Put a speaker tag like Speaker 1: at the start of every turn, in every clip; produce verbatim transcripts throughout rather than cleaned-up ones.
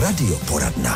Speaker 1: Radioporadna.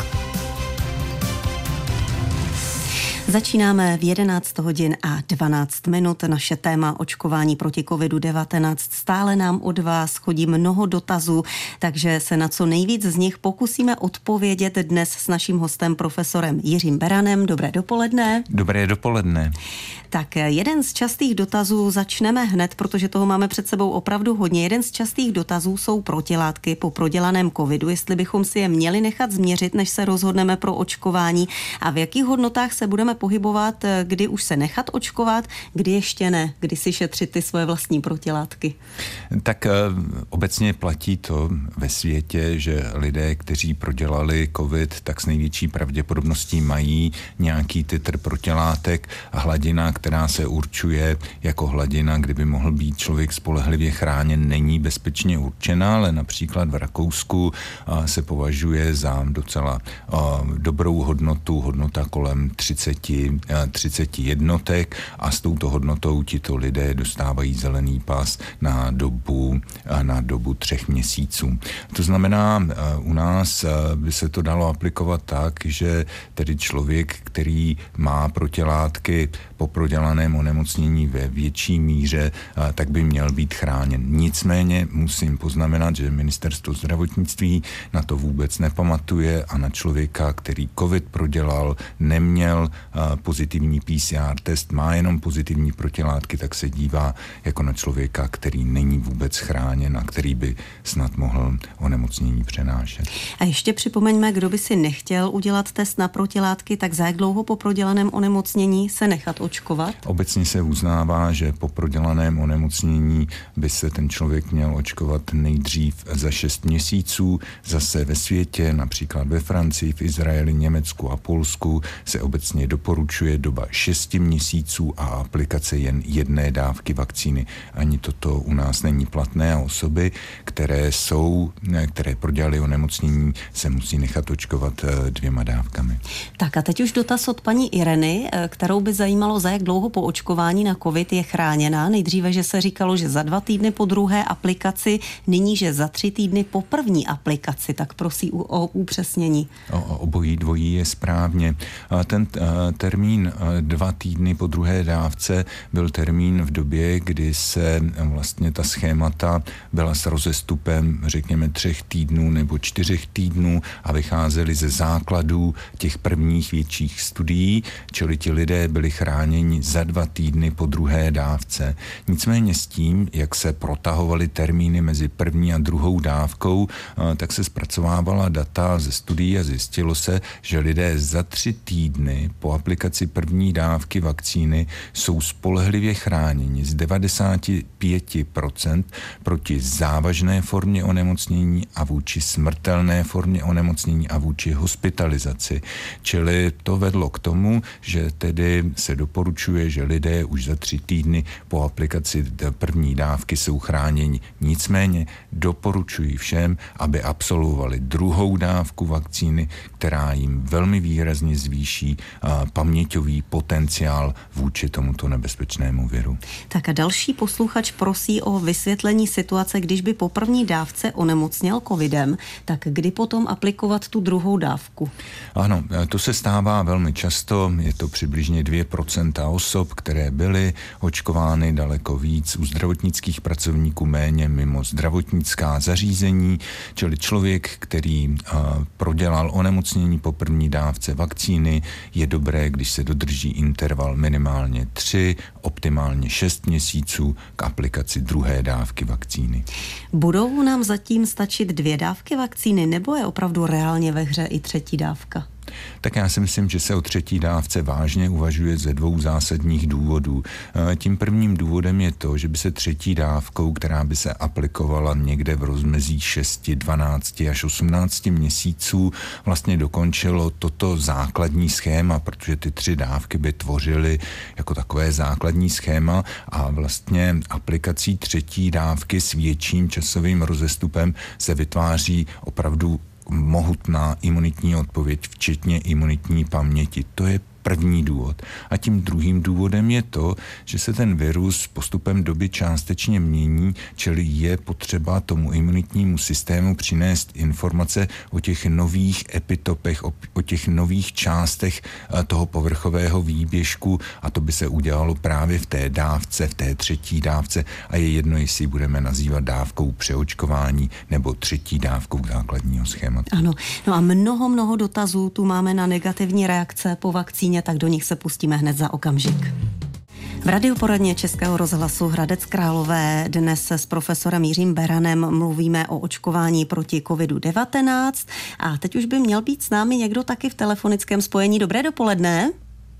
Speaker 2: Začínáme v jedenáct hodin a dvanáct minut. Naše téma očkování proti kovidu devatenáct. Stále nám od vás chodí mnoho dotazů, takže se na co nejvíc z nich pokusíme odpovědět dnes s naším hostem profesorem Jiřím Beranem. Dobré dopoledne.
Speaker 3: Dobré dopoledne.
Speaker 2: Tak jeden z častých dotazů začneme hned, protože toho máme před sebou opravdu hodně. Jeden z častých dotazů jsou protilátky po prodělaném covidu, jestli bychom si je měli nechat změřit, než se rozhodneme pro očkování a v jakých hodnotách se budeme pohybovat, kdy už se nechat očkovat, kdy ještě ne, kdy si šetřit ty svoje vlastní protilátky.
Speaker 3: Tak obecně platí to ve světě, že lidé, kteří prodělali covid, tak s největší pravděpodobností mají nějaký titr protilátek a hladina, která se určuje jako hladina, kdyby mohl být člověk spolehlivě chráněn, není bezpečně určená, ale například v Rakousku se považuje za docela dobrou hodnotu, hodnota kolem třicet, třicet jednotek a s touto hodnotou tito lidé dostávají zelený pas na dobu, na dobu třech měsíců. To znamená, u nás by se to dalo aplikovat tak, že tedy člověk, který má protilátky po prodělaném onemocnění ve větší míře, tak by měl být chráněn. Nicméně musím poznamenat, že ministerstvo zdravotnictví na to vůbec nepamatuje a na člověka, který covid prodělal, neměl pozitivní P C R test, má jenom pozitivní protilátky, tak se dívá jako na člověka, který není vůbec chráněn a který by snad mohl onemocnění přenášet.
Speaker 2: A ještě připomeňme, kdo by si nechtěl udělat test na protilátky, tak za jak dlouho po prodělaném onemocnění se nechat očkovat?
Speaker 3: Obecně se uznává, že po prodělaném onemocnění by se ten člověk měl očkovat nejdřív za šest měsíců. Zase ve světě, například ve Francii, v Izraeli, Německu a Polsku se obecně doporučuje doba šesti měsíců a aplikace jen jedné dávky vakcíny. Ani toto u nás není platné a osoby, které jsou, které prodělaly onemocnění, se musí nechat očkovat dvěma dávkami.
Speaker 2: Tak a teď už dotaz od paní Ireny, kterou by zajímalo, za jak dlouho po očkování na covid je chráněná. Nejdříve, že se říkalo, že za dva týdny po druhé aplikaci, nyní, že za tři týdny po první aplikaci. Tak prosím o upřesnění.
Speaker 3: O, obojí dvojí je správně. Ten termín dva týdny po druhé dávce byl termín v době, kdy se vlastně ta schémata byla s rozestupem, řekněme, třech týdnů nebo čtyřech týdnů a vycházeli ze základů těch prvních větších studií, čili ti lidé byli chráněni za dva týdny po druhé dávce. Nicméně s tím, jak se protahovaly termíny mezi první a druhou dávkou, tak se zpracovávala data ze studií a zjistilo se, že lidé za tři týdny po aplikaci první dávky vakcíny jsou spolehlivě chráněni z devadesát pět procent proti závažné formě onemocnění a vůči smrtelné formě onemocnění a vůči hospitalizaci. Čili to vedlo k tomu, že tedy se doporučuje, že lidé už za tři týdny po aplikaci první dávky jsou chráněni. Nicméně doporučuji všem, aby absolvovali druhou dávku vakcíny, která jim velmi výrazně zvýší paměťový potenciál vůči tomuto nebezpečnému viru.
Speaker 2: Tak a další posluchač prosí o vysvětlení situace, když by po první dávce onemocněl covidem, tak kdy potom aplikovat tu druhou dávku?
Speaker 3: Ano, to se stává velmi často, je to přibližně dvě procenta osob, které byly očkovány, daleko víc u zdravotnických pracovníků, méně mimo zdravotnická zařízení, čili člověk, který uh, prodělal onemocnění po první dávce vakcíny, je dobré, když se dodrží interval minimálně tři, optimálně šest měsíců k aplikaci druhé dávky vakcíny.
Speaker 2: Budou nám zatím stačit dvě dávky vakcíny, nebo je opravdu reálně ve hře i třetí dávka?
Speaker 3: Tak já si myslím, že se o třetí dávce vážně uvažuje ze dvou zásadních důvodů. Tím prvním důvodem je to, že by se třetí dávkou, která by se aplikovala někde v rozmezí šesti, dvanácti až osmnácti měsíců, vlastně dokončilo toto základní schéma, protože ty tři dávky by tvořily jako takové základní schéma a vlastně aplikací třetí dávky s větším časovým rozestupem se vytváří opravdu mohutná imunitní odpověď, včetně imunitní paměti. To je první důvod. A tím druhým důvodem je to, že se ten virus postupem doby částečně mění, čili je potřeba tomu imunitnímu systému přinést informace o těch nových epitopech, o, o těch nových částech toho povrchového výběžku a to by se udělalo právě v té dávce, v té třetí dávce a je jedno, jestli budeme nazývat dávkou přeočkování nebo třetí dávkou základního schématu.
Speaker 2: Ano, no a mnoho, mnoho dotazů tu máme na negativní reakce po vakcíně, tak do nich se pustíme hned za okamžik. V radioporadně Českého rozhlasu Hradec Králové dnes s profesorem Jiřím Beranem mluvíme o očkování proti kovidu devatenáct a teď už by měl být s námi někdo taky v telefonickém spojení. Dobré dopoledne.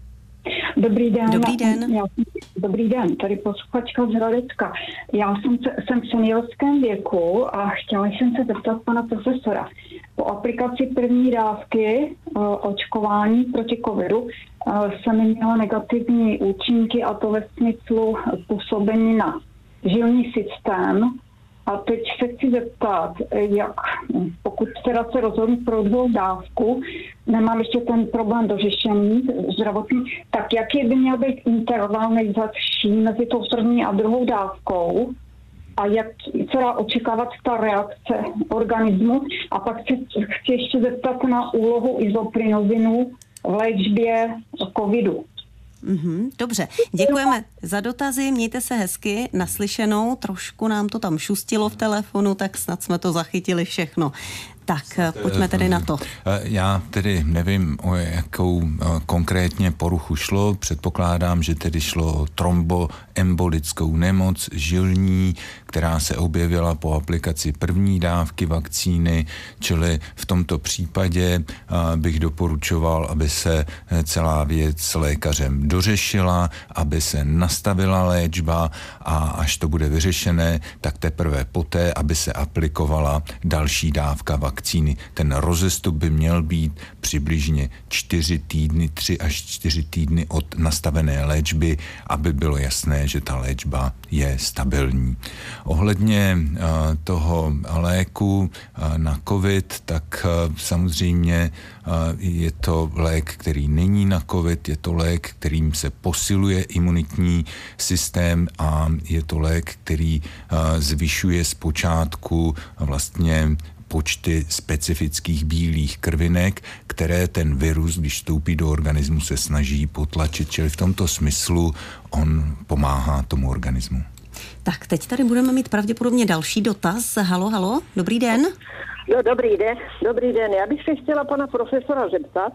Speaker 1: Dobrý den.
Speaker 2: Dobrý den.
Speaker 1: Já, dobrý den, tady posluchačka z Hradecka. Já jsem, jsem v seniorském věku a chtěla jsem se zeptat pana profesora. Po aplikaci první dávky uh, očkování proti covidu uh, jsem měla negativní účinky a to ve smyslu působení na žilní systém. A teď se chci zeptat, jak pokud teda se rozhodnu pro druhou dávku, nemám ještě ten problém dořešený zdravotní, tak jaký by měl být interval nejzlepší mezi tou první a druhou dávkou a jak se dá očekávat ta reakce organismu. A pak se chci ještě zeptat na úlohu izoprinozinu v léčbě covidu.
Speaker 2: Mm-hmm, dobře, děkujeme za dotazy, mějte se hezky, naslyšenou, trošku nám to tam šustilo v telefonu, tak snad jsme to zachytili všechno. Tak, pojďme tedy na to.
Speaker 3: Já tedy nevím, o jakou konkrétně poruchu šlo. Předpokládám, že tedy šlo o tromboembolickou nemoc žilní, která se objevila po aplikaci první dávky vakcíny, čili v tomto případě bych doporučoval, aby se celá věc s lékařem dořešila, aby se nastavila léčba a až to bude vyřešené, tak teprve poté, aby se aplikovala další dávka vakcíny. Vakcíny. Ten rozestup by měl být přibližně čtyři týdny, tři až čtyři týdny od nastavené léčby, aby bylo jasné, že ta léčba je stabilní. Ohledně uh, toho léku uh, na covid, tak uh, samozřejmě uh, je to lék, který není na covid, je to lék, kterým se posiluje imunitní systém a je to lék, který uh, zvyšuje zpočátku vlastně počty specifických bílých krvinek, které ten virus, když vstoupí do organismu, se snaží potlačit. Čili v tomto smyslu on pomáhá tomu organismu.
Speaker 2: Tak teď tady budeme mít pravděpodobně další dotaz. Halo, halo, dobrý den.
Speaker 4: No, dobrý den, dobrý den. Já bych se chtěla pana profesora zeptat,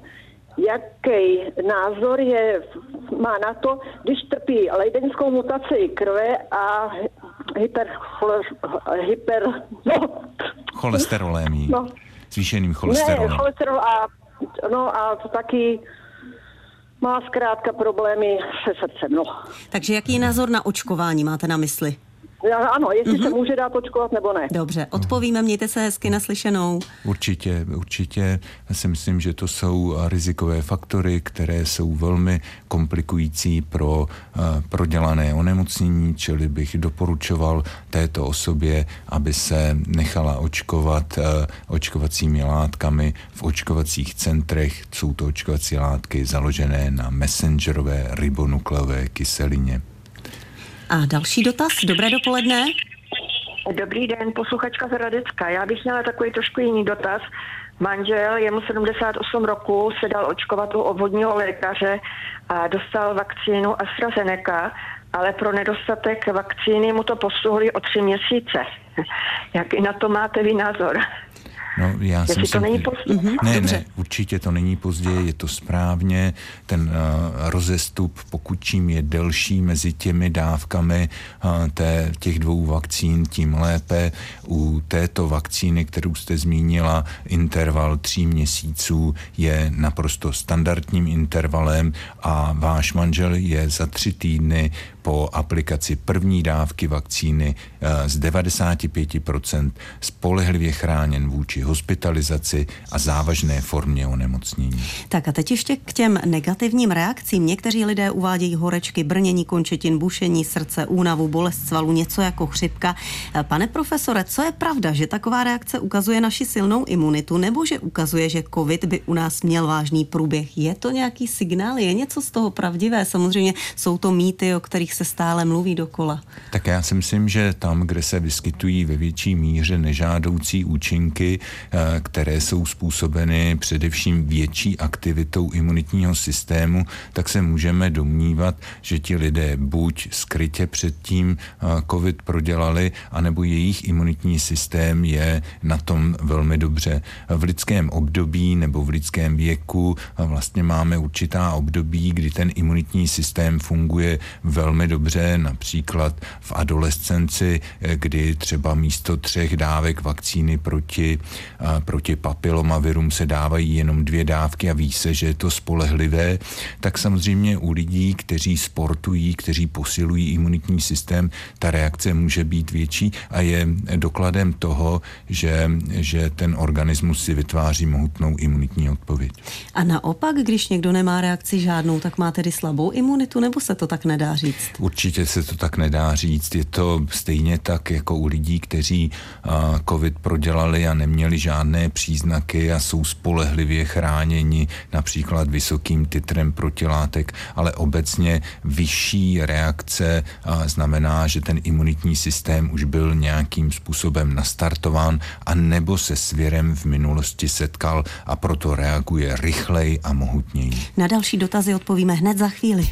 Speaker 4: jaký názor je, má na to, když trpí lejdenskou mutaci krve a hyper, hyper no,
Speaker 3: cholesterolémí,
Speaker 4: no,
Speaker 3: zvýšeným cholesterolem.
Speaker 4: Ne, cholesterol a, no, a to taky má zkrátka problémy se srdcem. No.
Speaker 2: Takže jaký názor na očkování máte na mysli?
Speaker 4: Ano, jestli
Speaker 2: mm-hmm.
Speaker 4: se může dát očkovat nebo ne.
Speaker 2: Dobře, odpovíme, mějte se hezky, naslyšenou.
Speaker 3: Určitě, určitě. Já si myslím, že to jsou rizikové faktory, které jsou velmi komplikující pro uh, prodělané onemocnění, čili bych doporučoval této osobě, aby se nechala očkovat uh, očkovacími látkami v očkovacích centrech. Jsou to očkovací látky založené na messengerové ribonukleové kyselině.
Speaker 2: A další dotaz, dobré dopoledne.
Speaker 5: Dobrý den, posluchačka z Hradecka. Já bych měla takový trošku jiný dotaz. Manžel, jemu sedmdesát osm roku, se dal očkovat u obvodního lékaře a dostal vakcínu AstraZeneca, ale pro nedostatek vakcíny mu to posunuli o tři měsíce. Jaký na to máte vy názor?
Speaker 3: No, já
Speaker 5: Jestli
Speaker 3: si myslím,
Speaker 5: to není pozdě?
Speaker 2: Mm-hmm,
Speaker 3: ne,
Speaker 2: dobře.
Speaker 3: ne, určitě to není pozdě, je to správně. Ten uh, rozestup, pokud čím je delší mezi těmi dávkami uh, té, těch dvou vakcín, tím lépe. U této vakcíny, kterou jste zmínila, interval tří měsíců je naprosto standardním intervalem a váš manžel je za tři týdny po aplikaci první dávky vakcíny z devadesát pět procent spolehlivě chráněn vůči hospitalizaci a závažné formě onemocnění.
Speaker 2: Tak a teď ještě k těm negativním reakcím. Někteří lidé uvádějí horečky, brnění končetin, bušení srdce, únavu, bolest svalů, něco jako chřipka. Pane profesore, co je pravda, že taková reakce ukazuje naši silnou imunitu, nebo že ukazuje, že covid by u nás měl vážný průběh? Je to nějaký signál? Je něco z toho pravdivé? Samozřejmě jsou to mýty, o kterých se stále mluví dokola.
Speaker 3: Tak já si myslím, že tam, kde se vyskytují ve větší míře nežádoucí účinky, které jsou způsobeny především větší aktivitou imunitního systému, tak se můžeme domnívat, že ti lidé buď skrytě předtím covid prodělali, anebo jejich imunitní systém je na tom velmi dobře. V lidském období nebo v lidském věku vlastně máme určitá období, kdy ten imunitní systém funguje velmi dobře, například v adolescenci, kdy třeba místo třech dávek vakcíny proti, proti papilomavirům se dávají jenom dvě dávky a ví se, že je to spolehlivé, tak samozřejmě u lidí, kteří sportují, kteří posilují imunitní systém, ta reakce může být větší a je dokladem toho, že, že ten organismus si vytváří mohutnou imunitní odpověď.
Speaker 2: A naopak, když někdo nemá reakci žádnou, tak má tedy slabou imunitu, nebo se to tak nedá říct?
Speaker 3: Určitě se to tak nedá říct. Je to stejně tak jako u lidí, kteří a, covid prodělali a neměli žádné příznaky a jsou spolehlivě chráněni například vysokým titrem protilátek, ale obecně vyšší reakce a, znamená, že ten imunitní systém už byl nějakým způsobem nastartován a nebo se s virem v minulosti setkal a proto reaguje rychleji a mohutněji.
Speaker 2: Na další dotazy odpovíme hned za chvíli.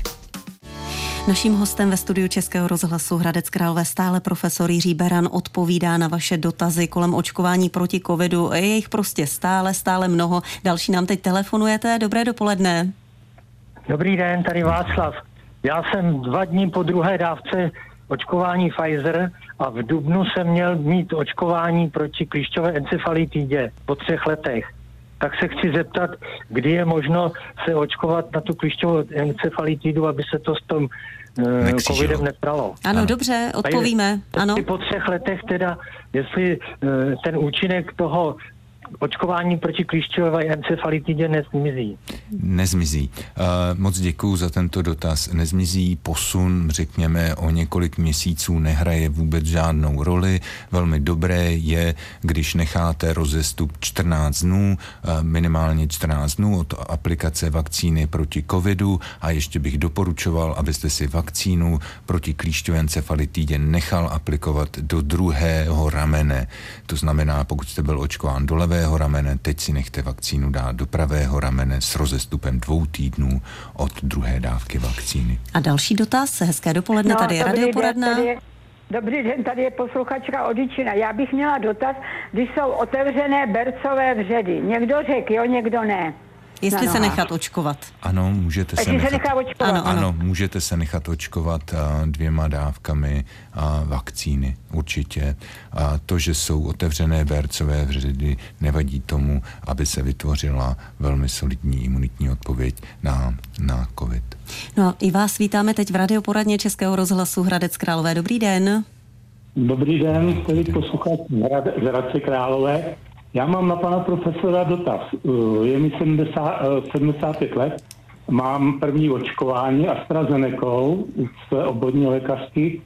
Speaker 2: Naším hostem ve studiu Českého rozhlasu Hradec Králové stále profesor Jiří Beran odpovídá na vaše dotazy kolem očkování proti covidu. Je jich prostě stále, stále mnoho. Další nám teď telefonujete. Dobré dopoledne.
Speaker 6: Dobrý den, tady Václav. Já jsem dva dny po druhé dávce očkování Pfizer a v dubnu jsem měl mít očkování proti klíšťové encefalitidě po třech letech. Tak se chci zeptat, kdy je možno se očkovat na tu klíšťovou encefalitidu, aby se to s tom uh, covidem nepralo.
Speaker 2: Ano, ano, dobře, odpovíme. Ano.
Speaker 6: Po třech letech teda, jestli uh, ten účinek toho očkování proti klíšťové encefalitidě nezmizí.
Speaker 3: Nezmizí. Uh, moc děkuju za tento dotaz. Nezmizí. Posun, řekněme, o několik měsíců nehraje vůbec žádnou roli. Velmi dobré je, když necháte rozestup čtrnáct dnů, uh, minimálně čtrnáct dnů od aplikace vakcíny proti covidu a ještě bych doporučoval, abyste si vakcínu proti klíšťové encefalitidě nechal aplikovat do druhého ramene. To znamená, pokud jste byl očkován do levého ramene, teď si nechte vakcínu dát do pravého ramene s rozestupem dvou týdnů od druhé dávky vakcíny.
Speaker 2: A další dotaz, hezké dopoledne, no, tady je radioporadna.
Speaker 7: Dobrý den, tady je posluchačka Odičina. Já bych měla dotaz, když jsou otevřené bercové vředy. Někdo řekl, jo, někdo ne.
Speaker 2: Jestli no, se nechat očkovat.
Speaker 3: Ano, můžete se nechat,
Speaker 7: se nechat očkovat.
Speaker 3: Ano, ano. ano, můžete se nechat očkovat a, dvěma dávkami a, vakcíny, určitě. A to, že jsou otevřené bercové vředy, nevadí tomu, aby se vytvořila velmi solidní imunitní odpověď na, na covid.
Speaker 2: No i vás vítáme teď v radioporadně Českého rozhlasu Hradec Králové. Dobrý den.
Speaker 8: Dobrý den, tady posluchač z Hradce Králové. Já mám na pana profesora dotaz. Je mi sedmdesát pět let, mám první očkování AstraZenecou u své obvodní lékařky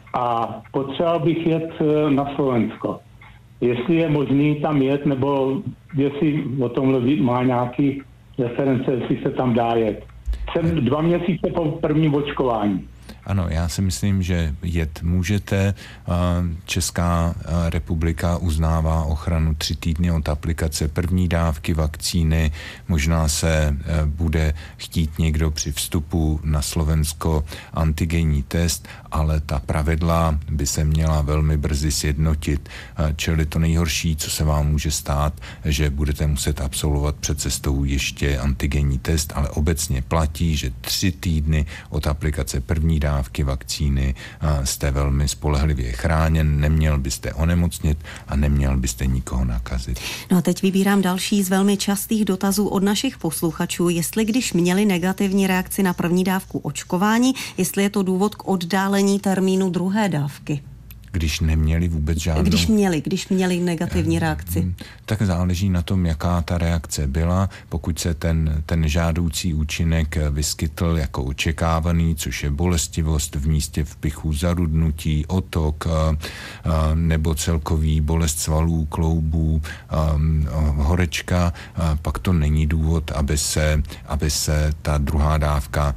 Speaker 8: a potřeboval bych jet na Slovensko. Jestli je možný tam jet, nebo jestli o tomhle má nějaký reference, jestli se tam dá jet. Jsem dva měsíce po prvním očkování.
Speaker 3: Ano, já si myslím, že jet můžete. Česká republika uznává ochranu tři týdny od aplikace první dávky vakcíny. Možná se bude chtít někdo při vstupu na Slovensko antigenní test, ale ta pravidla by se měla velmi brzy sjednotit. Čili to nejhorší, co se vám může stát, že budete muset absolvovat před cestou ještě antigenní test, ale obecně platí, že tři týdny od aplikace první dávky dávky vakcíny jste velmi spolehlivě chráněn, neměl byste onemocnit a neměl byste nikoho nakazit.
Speaker 2: No a teď vybírám další z velmi častých dotazů od našich posluchačů, jestli když měli negativní reakci na první dávku očkování, jestli je to důvod k oddálení termínu druhé dávky.
Speaker 3: Když neměli vůbec žádnou...
Speaker 2: Když měli, když měli negativní reakci.
Speaker 3: Tak záleží na tom, jaká ta reakce byla. Pokud se ten, ten žádoucí účinek vyskytl jako očekávaný, což je bolestivost v místě vpichu, zarudnutí, otok nebo celkový bolest svalů, kloubů, horečka, pak to není důvod, aby se, aby se ta druhá dávka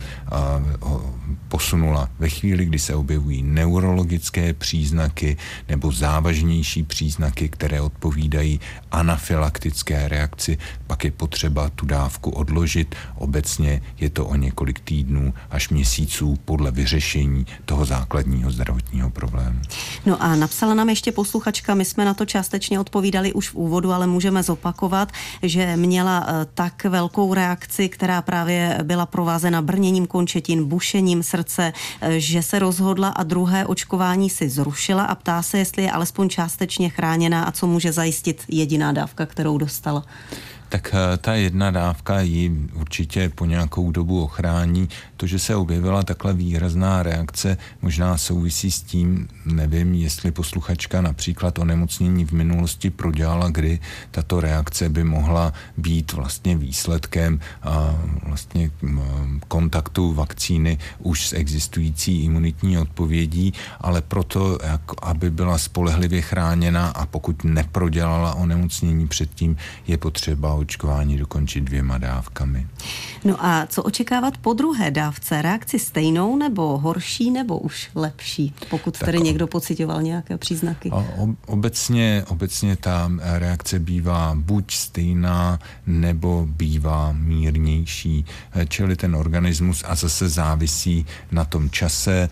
Speaker 3: posunula. Ve chvíli, kdy se objevují neurologické příznaky nebo závažnější příznaky, které odpovídají anafylaktické reakci, pak je potřeba tu dávku odložit. Obecně je to o několik týdnů až měsíců podle vyřešení toho základního zdravotního problému.
Speaker 2: No a napsala nám ještě posluchačka, my jsme na to částečně odpovídali už v úvodu, ale můžeme zopakovat, že měla tak velkou reakci, která právě byla provázena brněním končetin, bušením srdce, že se rozhodla a druhé očkování si zrušila a ptá se, jestli je alespoň částečně chráněná a co může zajistit jediná dávka, kterou dostala.
Speaker 3: Tak ta jedna dávka ji určitě po nějakou dobu ochrání. To, že se objevila takhle výrazná reakce, možná souvisí s tím, nevím, jestli posluchačka například onemocnění v minulosti prodělala, kdy tato reakce by mohla být vlastně výsledkem a vlastně kontaktu vakcíny už s existující imunitní odpovědí, ale proto, jako aby byla spolehlivě chráněna a pokud neprodělala onemocnění předtím, je potřeba očkování dokončit dvěma dávkami.
Speaker 2: No a co očekávat po druhé dávce? Reakci stejnou nebo horší nebo už lepší, pokud tady někdo pocitoval nějaké příznaky?
Speaker 3: Obecně, obecně ta reakce bývá buď stejná nebo bývá mírnější, čili ten organismus a zase závisí na tom čase.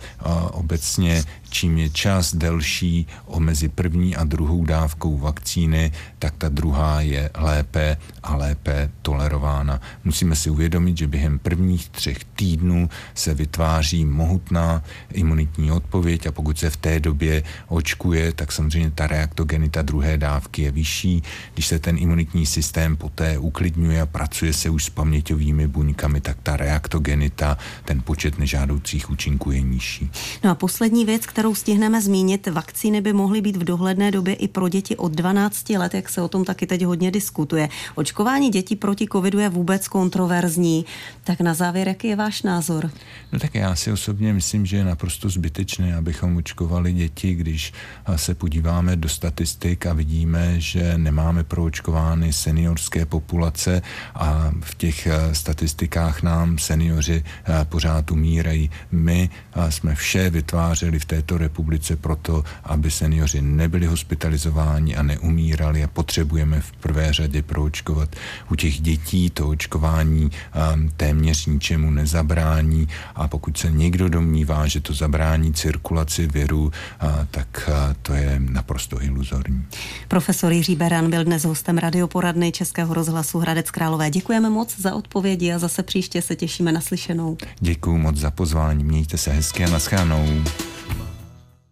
Speaker 3: Obecně čím je čas delší mezi první a druhou dávkou vakcíny, tak ta druhá je lépe a lépe tolerována. Musíme si uvědomit, že během prvních třech týdnů se vytváří mohutná imunitní odpověď a pokud se v té době očkuje, tak samozřejmě ta reaktogenita druhé dávky je vyšší. Když se ten imunitní systém poté uklidňuje a pracuje se už s paměťovými buňkami, tak ta reaktogenita, ten počet nežádoucích účinků je nižší.
Speaker 2: No a poslední věc, kterou stihneme zmínit, vakcíny by mohly být v dohledné době i pro děti od dvanácti let, jak se o tom taky teď hodně diskutuje. Očkování dětí proti covidu je vůbec kontroverzní. Tak na závěr, jaký je váš názor?
Speaker 3: No tak já si osobně myslím, že je naprosto zbytečné, abychom očkovali děti, když se podíváme do statistik a vidíme, že nemáme proočkovány seniorské populace a v těch statistikách nám seniori pořád umírají. My jsme vše vytvářeli v této republice proto, aby seniori nebyli hospitalizováni a neumírali a potřebujeme v prvé řadě proočkovat. U těch dětí to očkování um, téměř ničemu nezabrání a pokud se někdo domnívá, že to zabrání cirkulaci viru, uh, tak uh, to je naprosto iluzorní.
Speaker 2: Profesor Jiří Beran byl dnes hostem radioporadny Českého rozhlasu Hradec Králové. Děkujeme moc za odpovědi a zase příště se těšíme na slyšenou.
Speaker 3: Děkuju moc za pozvání, mějte se hezky a naschledanou.